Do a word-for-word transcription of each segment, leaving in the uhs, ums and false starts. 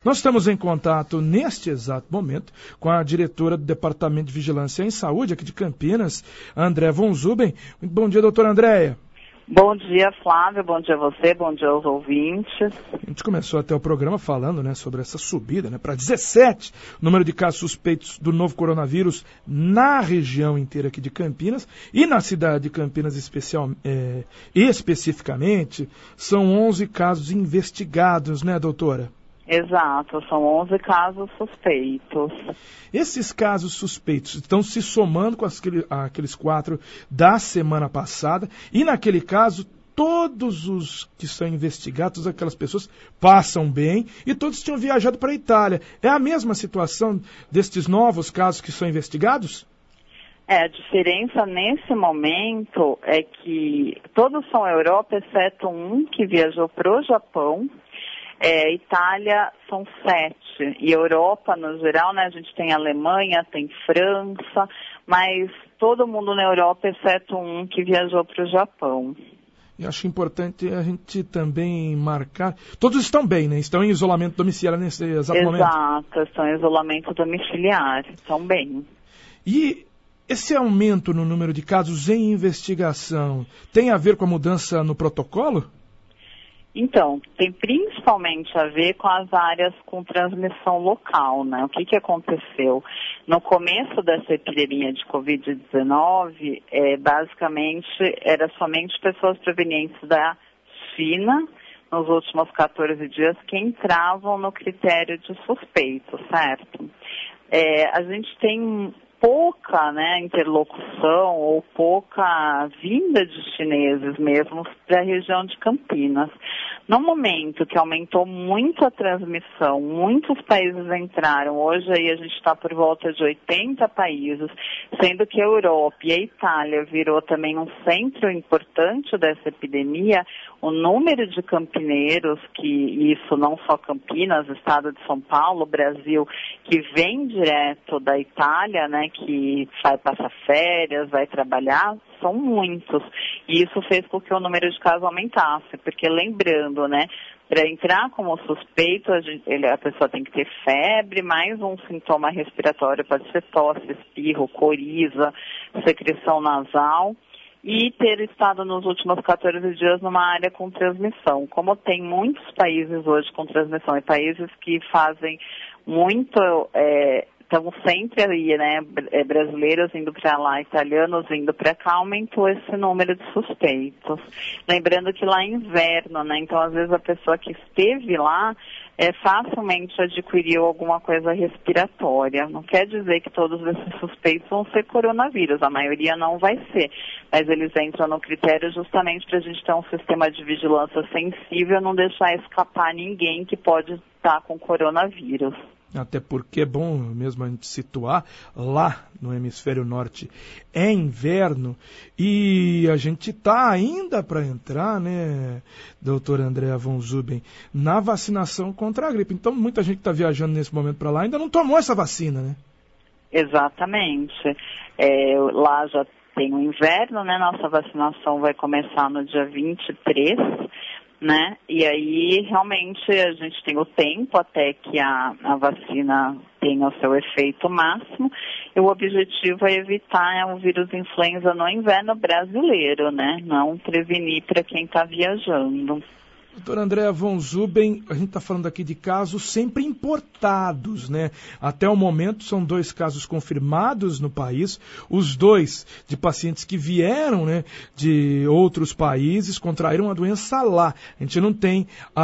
Nós estamos em contato, neste exato momento, com a diretora do Departamento de Vigilância em Saúde, aqui de Campinas, Andréa von Zuben. Muito bom dia, doutora Andréa. Bom dia, Flávio. Bom dia a você. Bom dia aos ouvintes. A gente começou até o programa falando, né, sobre essa subida, né, para dezessete o número de casos suspeitos do novo coronavírus na região inteira aqui de Campinas e na cidade de Campinas especial, é, especificamente, são onze casos investigados, né, doutora? Exato, são onze casos suspeitos. Esses casos suspeitos estão se somando com aquele, aqueles quatro da semana passada e, naquele caso, todos os que são investigados, todas aquelas pessoas passam bem e todos tinham viajado para a Itália. É a mesma situação destes novos casos que são investigados? É, a diferença nesse momento é que todos são Europa, exceto um que viajou para o Japão. É, Itália são sete, e Europa no geral, né, a gente tem Alemanha, tem França, mas todo mundo na Europa, exceto um que viajou para o Japão. Eu acho importante a gente também marcar, todos estão bem, né, estão em isolamento domiciliar nesse exato momento. Exato, estão em isolamento domiciliar, estão bem. E esse aumento no número de casos em investigação tem a ver com a mudança no protocolo? Então, tem principalmente a ver com as áreas com transmissão local, né? O que que aconteceu? No começo dessa epidemia de covid dezenove, é, basicamente, era somente pessoas provenientes da China, nos últimos quatorze dias, que entravam no critério de suspeito, certo? É, a gente tem pouca, né, interlocução ou pouca vinda de chineses mesmo para a região de Campinas. No momento que aumentou muito a transmissão, muitos países entraram, hoje aí a gente está por volta de oitenta países, sendo que a Europa e a Itália virou também um centro importante dessa epidemia. O número de campineiros, que isso não só Campinas, estado de São Paulo, Brasil, que vem direto da Itália, né, que vai passar férias, vai trabalhar, são muitos. E isso fez com que o número de casos aumentasse, porque lembrando, né, para entrar como suspeito, a, gente, ele, a pessoa tem que ter febre, mais um sintoma respiratório, pode ser tosse, espirro, coriza, secreção nasal, e ter estado nos últimos quatorze dias numa área com transmissão. Como tem muitos países hoje com transmissão, e países que fazem muito, é, estão sempre aí, né, brasileiros indo para lá, italianos indo para cá, aumentou esse número de suspeitos. Lembrando que lá é inverno, né, então às vezes a pessoa que esteve lá é, facilmente adquiriu alguma coisa respiratória. Não quer dizer que todos esses suspeitos vão ser coronavírus, a maioria não vai ser, mas eles entram no critério justamente para a gente ter um sistema de vigilância sensível, não deixar escapar ninguém que pode estar com coronavírus. Até porque é bom mesmo a gente situar, lá no hemisfério norte é inverno e a gente está ainda para entrar, né, doutora Andréa von Zuben, na vacinação contra a gripe. Então muita gente que está viajando nesse momento para lá ainda não tomou essa vacina, né? Exatamente. É, lá já tem o inverno, né? Nossa vacinação vai começar no dia vinte e três. Né? E aí, realmente, a gente tem o tempo até que a, a vacina tenha o seu efeito máximo. E o objetivo é evitar o vírus influenza no inverno brasileiro, né? Não prevenir para quem está viajando. Doutora Andréa von Zuben, a gente está falando aqui de casos sempre importados, né? Até o momento são dois casos confirmados no país, os dois de pacientes que vieram, né, de outros países, contraíram a doença lá. A gente não tem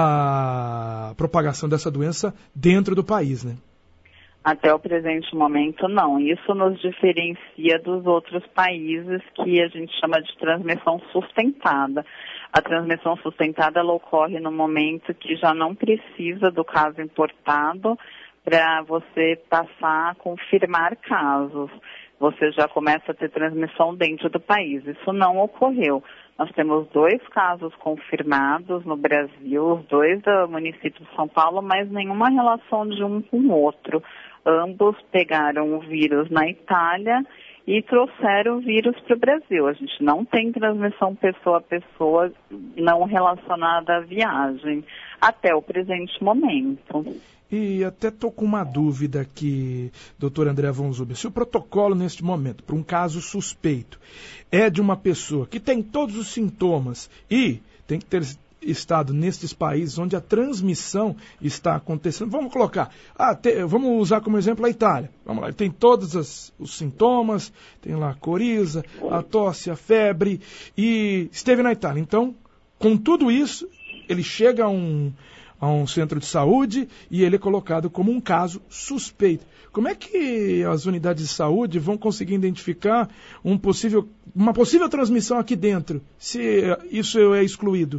a propagação dessa doença dentro do país, né? Até o presente momento, não. Isso nos diferencia dos outros países que a gente chama de transmissão sustentada. A transmissão sustentada ela ocorre no momento que já não precisa do caso importado para você passar a confirmar casos. Você já começa a ter transmissão dentro do país. Isso não ocorreu. Nós temos dois casos confirmados no Brasil, os dois do município de São Paulo, mas nenhuma relação de um com o outro. Ambos pegaram o vírus na Itália e trouxeram o vírus para o Brasil. A gente não tem transmissão pessoa a pessoa não relacionada à viagem, até o presente momento. E até estou com uma dúvida aqui, doutora Andréa Von Zuber. Se o protocolo, neste momento, para um caso suspeito, é de uma pessoa que tem todos os sintomas e tem que ter estado nestes países onde a transmissão está acontecendo, vamos colocar, ah, te, vamos usar como exemplo a Itália. Vamos lá, ele tem todos as, os sintomas, tem lá a coriza, a tosse, a febre, e esteve na Itália. Então, com tudo isso, ele chega a um... a um centro de saúde e ele é colocado como um caso suspeito. Como é que as unidades de saúde vão conseguir identificar um possível, uma possível transmissão aqui dentro, se isso é excluído?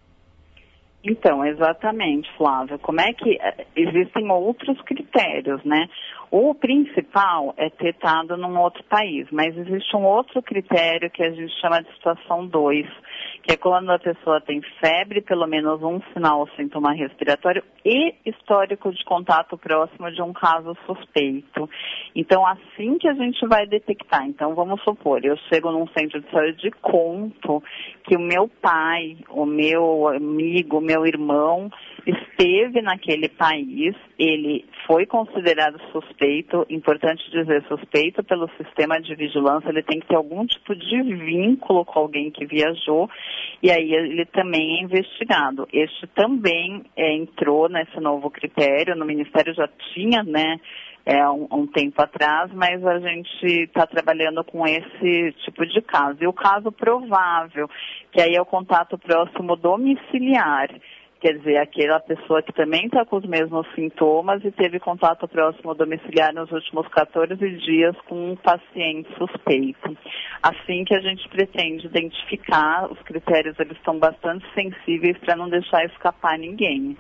Então, exatamente, Flávia. Como é que existem outros critérios, né? O principal é ter estado num outro país, mas existe um outro critério que a gente chama de situação dois, que é quando a pessoa tem febre, pelo menos um sinal ou sintoma respiratório e histórico de contato próximo de um caso suspeito. Então, assim que a gente vai detectar, então vamos supor, eu chego num centro de saúde e conto que o meu pai, o meu amigo, o meu irmão esteve naquele país, ele foi considerado suspeito, importante dizer suspeito pelo sistema de vigilância, ele tem que ter algum tipo de vínculo com alguém que viajou, e aí ele também é investigado. Este também é, entrou nesse novo critério, no Ministério já tinha, né, é, um, um tempo atrás, mas a gente está trabalhando com esse tipo de caso. E o caso provável, que aí é o contato próximo domiciliar, quer dizer, aquela pessoa que também está com os mesmos sintomas e teve contato próximo domiciliar nos últimos quatorze dias com um paciente suspeito. Assim que a gente pretende identificar, os critérios eles estão bastante sensíveis para não deixar escapar ninguém.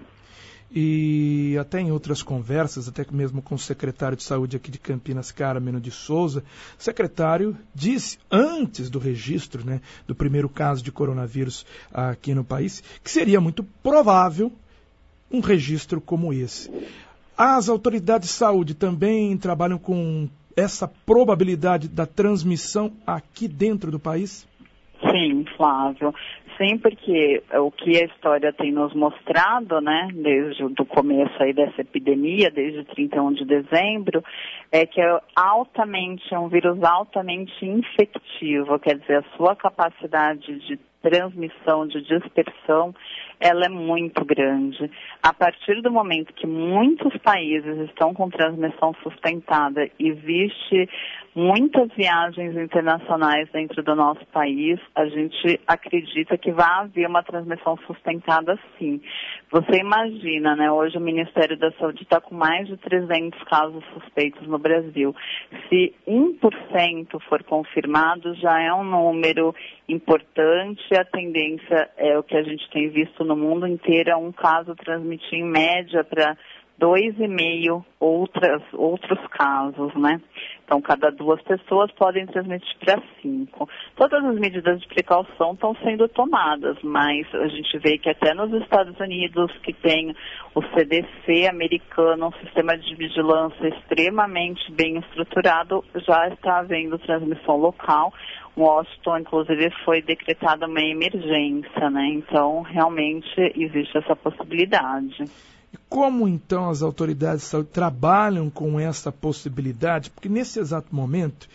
E até em outras conversas, até mesmo com o secretário de Saúde aqui de Campinas, Carmeno de Souza, o secretário disse, antes do registro, né, do primeiro caso de coronavírus aqui no país, que seria muito provável um registro como esse. As autoridades de saúde também trabalham com essa probabilidade da transmissão aqui dentro do país? Sim, Flávio. Sim, porque o que a história tem nos mostrado, né, desde o começo aí dessa epidemia, desde trinta e um de dezembro, é que é altamente, é um vírus altamente infectivo, quer dizer, a sua capacidade de transmissão, de dispersão, ela é muito grande. A partir do momento que muitos países estão com transmissão sustentada, existe muitas viagens internacionais dentro do nosso país, a gente acredita que vai haver uma transmissão sustentada sim. Você imagina, né, hoje o Ministério da Saúde está com mais de trezentos casos suspeitos no Brasil. Se um por cento for confirmado, já é um número importante. A tendência é o que a gente tem visto no mundo inteiro, é um caso transmitir em média para dois e meio outras, outros casos, né? Então, cada duas pessoas podem transmitir para cinco. Todas as medidas de precaução estão sendo tomadas, mas a gente vê que até nos Estados Unidos, que tem o C D C americano, um sistema de vigilância extremamente bem estruturado, já está havendo transmissão local. Washington, inclusive, foi decretada uma emergência, né? Então, realmente, existe essa possibilidade. E como, então, as autoridades de saúde trabalham com essa possibilidade? Porque, nesse exato momento,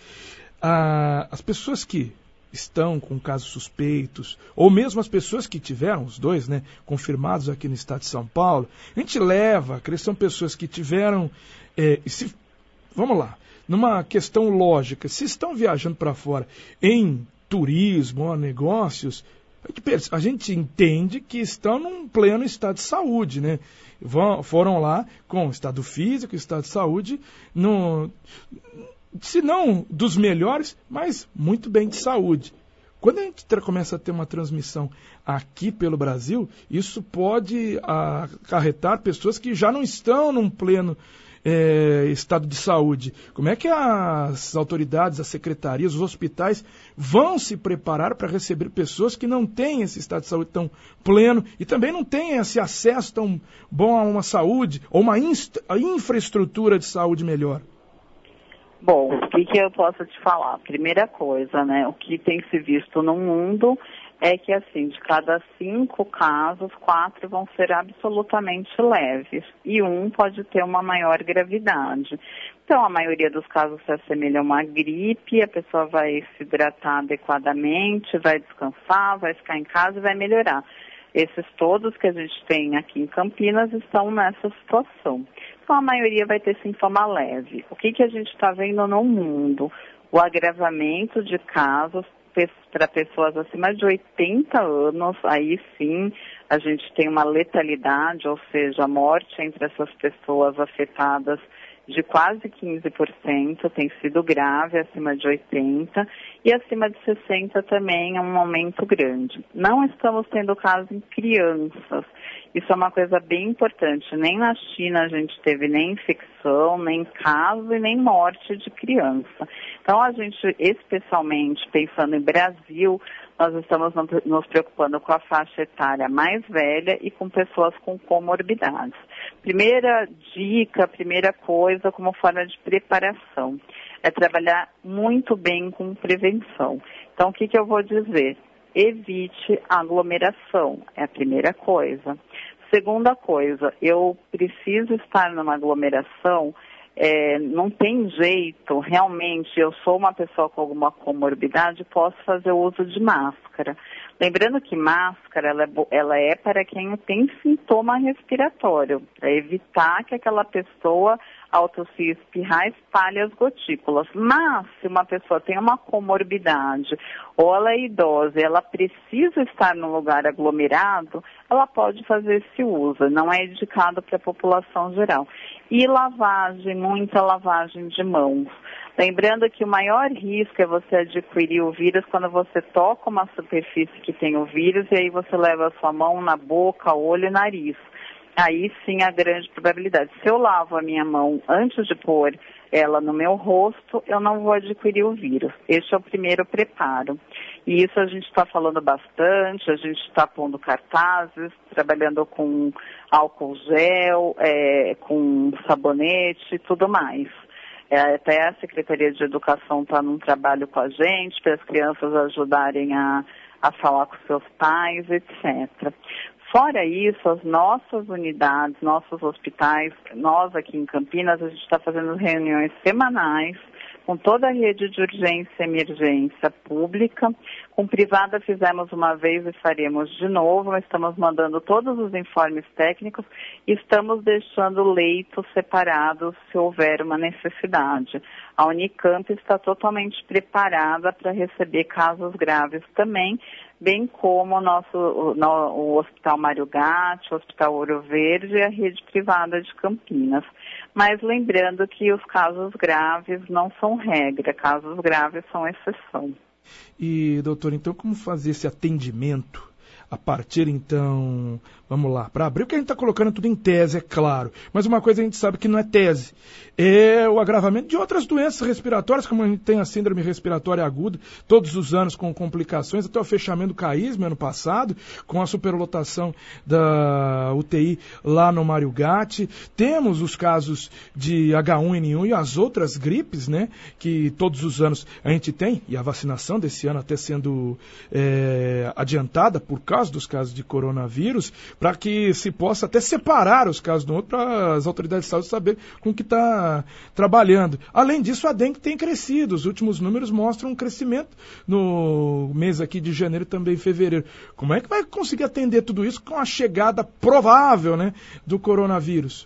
ah, as pessoas que estão com casos suspeitos, ou mesmo as pessoas que tiveram, os dois, né, confirmados aqui no estado de São Paulo, a gente leva, que são pessoas que tiveram, é, se, vamos lá, numa questão lógica, se estão viajando para fora em turismo ou negócios, a gente entende que estão num pleno estado de saúde, né? Vão, foram lá com estado físico, estado de saúde, no, se não dos melhores, mas muito bem de saúde. Quando a gente começa a ter uma transmissão aqui pelo Brasil, isso pode acarretar pessoas que já não estão num pleno É, estado de saúde. Como é que as autoridades, as secretarias, os hospitais vão se preparar para receber pessoas que não têm esse estado de saúde tão pleno e também não têm esse acesso tão bom a uma saúde ou uma infraestrutura de saúde melhor? Bom, o que, que eu posso te falar? Primeira coisa, né, o que tem se visto no mundo é que, assim, de cada cinco casos, quatro vão ser absolutamente leves e um pode ter uma maior gravidade. Então, a maioria dos casos se assemelha a uma gripe, a pessoa vai se hidratar adequadamente, vai descansar, vai ficar em casa e vai melhorar. Esses todos que a gente tem aqui em Campinas estão nessa situação. Então, a maioria vai ter sintoma leve. O que, que a gente está vendo no mundo? O agravamento de casos para pessoas acima de oitenta anos, aí sim a gente tem uma letalidade, ou seja, a morte entre essas pessoas afetadas de quase quinze por cento, tem sido grave acima de oitenta, e acima de sessenta também é um aumento grande. Não estamos tendo caso em crianças. Isso é uma coisa bem importante. Nem na China a gente teve nem infecção, nem caso e nem morte de criança. Então a gente, especialmente pensando em Brasil, nós estamos nos preocupando com a faixa etária mais velha e com pessoas com comorbidades. Primeira dica, primeira coisa como forma de preparação, é trabalhar muito bem com prevenção. Então o que, que eu vou dizer? Evite aglomeração, é a primeira coisa. Segunda coisa, eu preciso estar numa aglomeração, é, não tem jeito, realmente, eu sou uma pessoa com alguma comorbidade, posso fazer o uso de máscara. Lembrando que máscara, ela é, ela é para quem tem sintoma respiratório, para evitar que aquela pessoa, ao tossir e espirrar, espalhe as gotículas. Mas, se uma pessoa tem uma comorbidade, ou ela é idosa e ela precisa estar num lugar aglomerado, ela pode fazer esse uso, não é indicado para a população geral. E lavagem, muita lavagem de mãos. Lembrando que o maior risco é você adquirir o vírus quando você toca uma superfície que tem o vírus e aí você leva a sua mão na boca, olho e nariz. Aí sim a grande probabilidade. Se eu lavo a minha mão antes de pôr ela no meu rosto, eu não vou adquirir o vírus. Este é o primeiro preparo. E isso a gente está falando bastante, a gente está pondo cartazes, trabalhando com álcool gel, é, com sabonete e tudo mais. É, até a Secretaria de Educação está num trabalho com a gente, para as crianças ajudarem a, a falar com seus pais, etcétera. Fora isso, as nossas unidades, nossos hospitais, nós aqui em Campinas, a gente está fazendo reuniões semanais com toda a rede de urgência e emergência pública. Com privada fizemos uma vez e faremos de novo. Nós estamos mandando todos os informes técnicos e estamos deixando leitos separados se houver uma necessidade. A Unicamp está totalmente preparada para receber casos graves também, bem como o nosso o, o Hospital Mário Gatti, o Hospital Ouro Verde e a rede privada de Campinas. Mas lembrando que os casos graves não são regra, casos graves são exceção. E, doutor, então como fazer esse atendimento a partir, então, vamos lá, para abrir, o que a gente está colocando tudo em tese, é claro, mas uma coisa a gente sabe que não é tese, é o agravamento de outras doenças respiratórias, como a gente tem a síndrome respiratória aguda, todos os anos com complicações, até o fechamento do CAISM ano passado, com a superlotação da U T I lá no Mário Gatti, temos os casos de H um N um e as outras gripes, né, que todos os anos a gente tem, e a vacinação desse ano até sendo é, adiantada por causa dos casos de coronavírus, para que se possa até separar os casos do outro, para as autoridades de saúde saber com que está trabalhando. Além disso, a dengue tem crescido, os últimos números mostram um crescimento no mês aqui de janeiro e também fevereiro. Como é que vai conseguir atender tudo isso com a chegada provável, né, do coronavírus?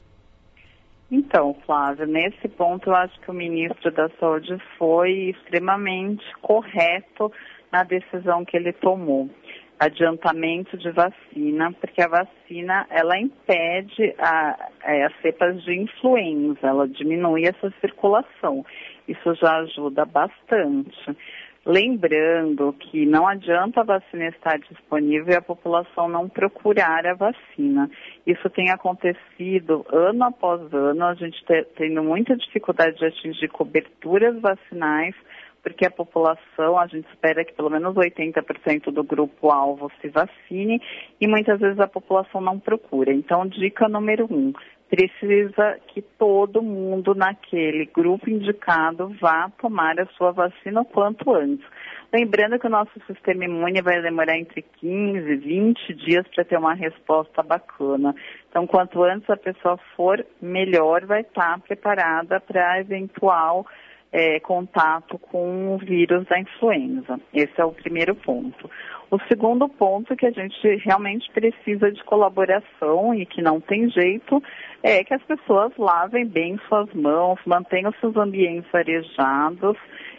Então, Flávio, nesse ponto eu acho que o ministro da Saúde foi extremamente correto na decisão que ele tomou. Adiantamento de vacina, porque a vacina, ela impede a, a, as cepas de influenza, ela diminui essa circulação. Isso já ajuda bastante. Lembrando que não adianta a vacina estar disponível e a população não procurar a vacina. Isso tem acontecido ano após ano, a gente tem tendo muita dificuldade de atingir coberturas vacinais, porque a população, a gente espera que pelo menos oitenta por cento do grupo-alvo se vacine e muitas vezes a população não procura. Então, dica número um, precisa que todo mundo naquele grupo indicado vá tomar a sua vacina o quanto antes. Lembrando que o nosso sistema imune vai demorar entre quinze e vinte dias para ter uma resposta bacana. Então, quanto antes a pessoa for, melhor vai estar preparada para eventual é, contato com o vírus da influenza. Esse é o primeiro ponto. O segundo ponto que a gente realmente precisa de colaboração e que não tem jeito é que as pessoas lavem bem suas mãos, mantenham seus ambientes arejados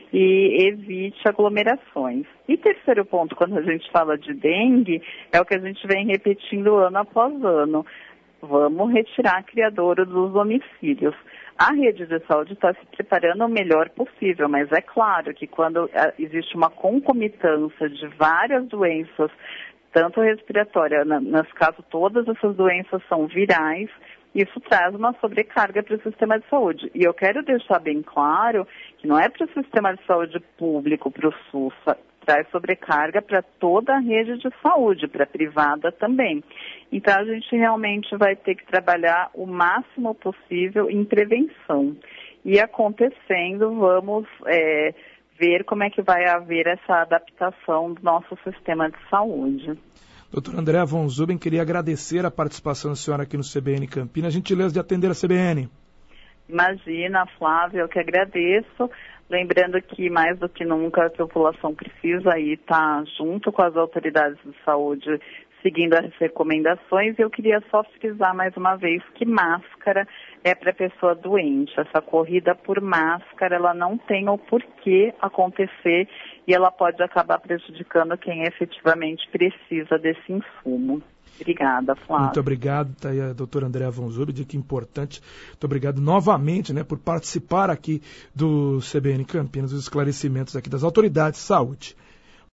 e evite aglomerações. E terceiro ponto, quando a gente fala de dengue, é o que a gente vem repetindo ano após ano. Vamos retirar a criadouro dos domicílios. A rede de saúde está se preparando o melhor possível, mas é claro que quando existe uma concomitância de várias doenças, tanto respiratória, nesse caso todas essas doenças são virais, isso traz uma sobrecarga para o sistema de saúde. E eu quero deixar bem claro que não é para o sistema de saúde público, para o SUS, traz sobrecarga para toda a rede de saúde, para a privada também. Então, a gente realmente vai ter que trabalhar o máximo possível em prevenção. E acontecendo, vamos é, ver como é que vai haver essa adaptação do nosso sistema de saúde. Doutora Andréa von Zuben, queria agradecer a participação da senhora aqui no C B N Campinas. Gentileza de atender a C B N. Imagina, Flávio, eu que agradeço. Lembrando que, mais do que nunca, a população precisa aí estar junto com as autoridades de saúde, seguindo as recomendações. Eu queria só frisar mais uma vez que máscara é para a pessoa doente. Essa corrida por máscara, ela não tem o porquê acontecer e ela pode acabar prejudicando quem efetivamente precisa desse insumo. Obrigada, Flávio. Muito obrigado, tá aí a doutora Andréa von Zuben, dica importante. Muito obrigado novamente, né, por participar aqui do C B N Campinas, dos esclarecimentos aqui das autoridades de saúde.